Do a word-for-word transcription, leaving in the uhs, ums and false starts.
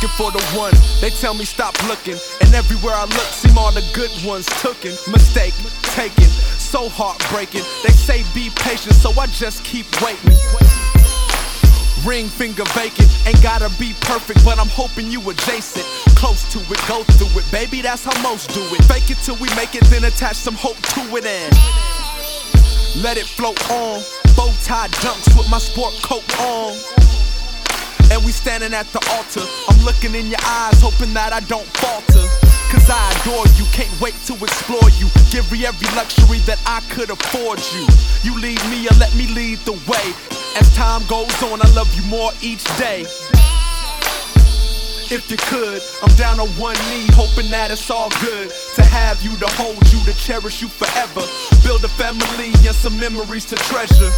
looking for the one. They tell me stop looking, and everywhere I look, seem all the good ones tooken. Mistake taken, so heartbreaking. They say be patient, so I just keep waiting. Ring finger vacant, ain't gotta be perfect, but I'm hoping you adjacent. Close to it, go through it, baby, that's how most do it. Fake it till we make it, then attach some hope to it and let it float on. Bow tie dunks with my sport coat on, and we standing at the altar. I'm looking in your eyes, hoping that I don't falter. Cause I adore you, can't wait to explore you. Give me every luxury that I could afford you. You lead me or let me lead the way. As time goes on, I love you more each day. If you could, I'm down on one knee, hoping that it's all good. To have you, to hold you, to cherish you forever. Build a family and some memories to treasure.